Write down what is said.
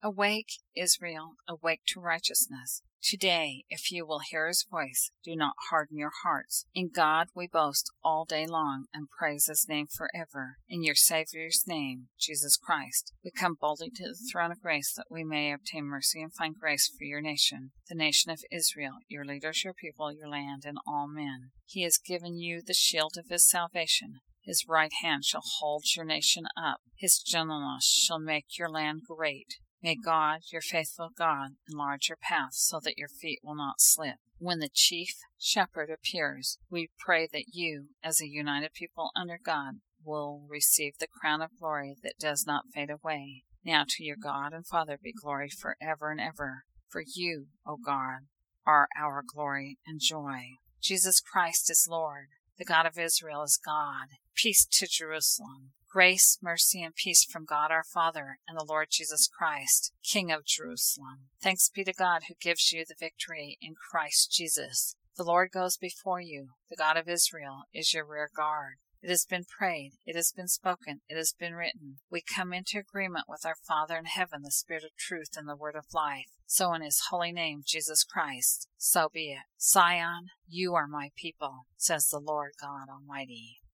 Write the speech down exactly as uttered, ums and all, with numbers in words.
Awake, Israel, awake to righteousness. Today, if you will hear his voice, do not harden your hearts. In God we boast all day long and praise his name forever. In your Savior's name, Jesus Christ, we come boldly to the throne of grace that we may obtain mercy and find grace for your nation, the nation of Israel, your leaders, your people, your land, and all men. He has given you the shield of his salvation. His right hand shall hold your nation up. His gentleness shall make your land great. May God, your faithful God, enlarge your path so that your feet will not slip. When the chief shepherd appears, we pray that you, as a united people under God, will receive the crown of glory that does not fade away. Now to your God and Father be glory forever and ever. For you, O God, are our glory and joy. Jesus Christ is Lord. The God of Israel is God. Peace to Jerusalem. Grace, mercy, and peace from God our Father and the Lord Jesus Christ, King of Jerusalem. Thanks be to God who gives you the victory in Christ Jesus. The Lord goes before you. The God of Israel is your rear guard. It has been prayed, it has been spoken, it has been written. We come into agreement with our Father in heaven, the Spirit of truth and the Word of life. So in his holy name, Jesus Christ, so be it. Zion, you are my people, says the Lord God Almighty.